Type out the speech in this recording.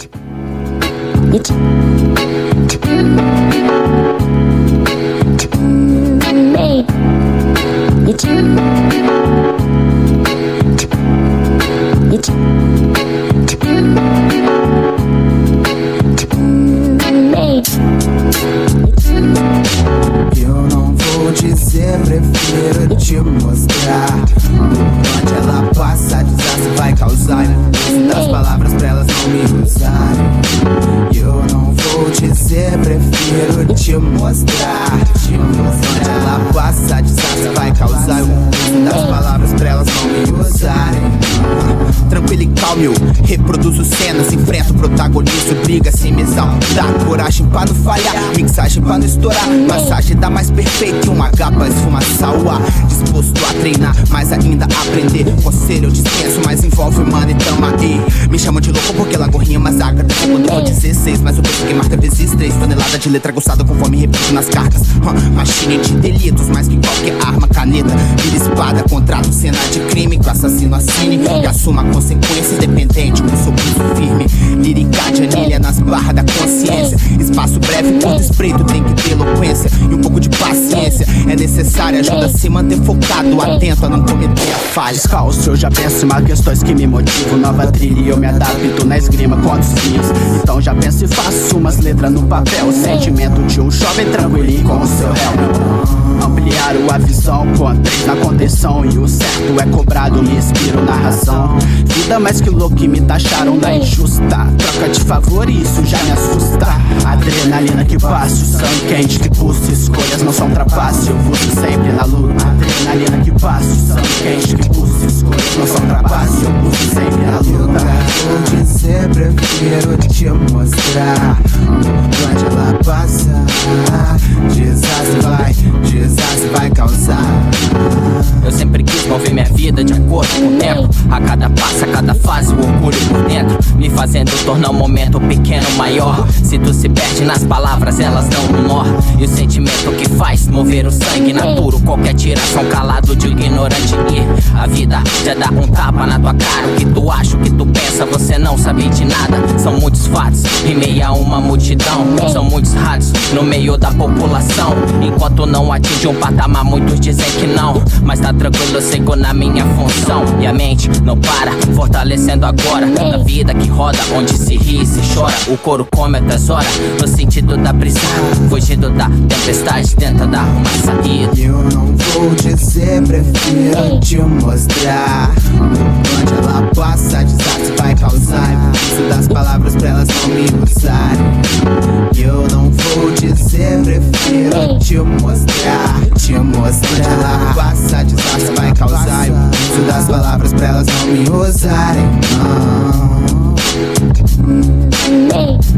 Eu não vou dizer, prefiro te mostrar. Onde ela passa, desastre vai causar. Uso das palavras pra elas não me usarem. Eu não vou dizer, prefiro te mostrar. Onde ela passa, desastre vai causar. Uso das palavras pra elas não me usarem. Tranquilo e calmo, eu reproduzo cenas, enfrento o protagonista, briga sem me exaltar. Coragem pra não falhar, mixagem pra não estourar. Massagem dá mais perfeito que um H pra esfumaçar o ar. Disposto a treinar, mas ainda aprender. Conselho eu dispenso, mas envolve mano e tamo aí. Me chamam de louco porque largo rimas ágadas. Quando for 16, mas eu penso que marca vezes 3. Tonelada de letra gostada conforme repito nas cartas. Machine de delitos, mais que qualquer arma. Caneta, vira espada, contrato, cena de crime. Que o assassino assine e assuma a consequência. Independente, com sorriso firme. Lírica de anilha nas barras da consciência. Espaço breve, curto, espreito, tem que ter eloquência e um pouco de paciência. É necessário, ajuda a se manter focado, atento a não cometer a falha. Descalço, eu já penso em questões que me motivam. Nova trilha e eu me adapto na esgrima contra os rios. Então já penso e faço umas letras no papel. O sentimento de um jovem tranquilinho com o seu réu. Ampliar a visão com 3 na contenção. E o certo é cobrado, me inspiro na razão. Vida mais que louco e me taxaram da injusta. Troca de favor e isso já me assusta. Adrenalina que passa, o sangue quente que pulsa. Escolhas não são trapaço, eu busco sempre na luta. Adrenalina que passa, o sangue quente que pulsa. Escolhas não são trapaço, eu busco sempre na luta. Vou dizer, prefiro te mostrar. Onde ela passa, desastre vai causar. Eu sempre quis mover minha vida de acordo com o tempo. A cada passo, a cada fase, o orgulho por dentro, me fazendo tornar um momento pequeno maior. Se tu se perde nas palavras, elas dão um nó. E o sentimento que faz mover o sangue naturo. Qualquer tiração calado de ignorante. E a vida já dá um tapa na tua cara. O que tu acha, o que tu pensa, você não sabe de nada. São muitos fatos em meio a uma multidão. São muitos ratos no meio da população. Enquanto não atinge um patamar, muitos dizem que não. Mas tá tranquilo, eu sigo na minha função. E a mente não para, fortalecendo agora. Na vida que roda, onde se ri e se chora. O couro come até horas, no sentido da prisão. Fugindo da tempestade, tenta dar uma saída. Eu não vou dizer, prefiro te mostrar. Onde ela passa, desastre vai causar. Uso das palavras pra elas não me usarem. Eu não vou dizer, prefiro te mostrar. Onde ela passa, desastre vai causar. Uso das palavras pra elas não me usarem.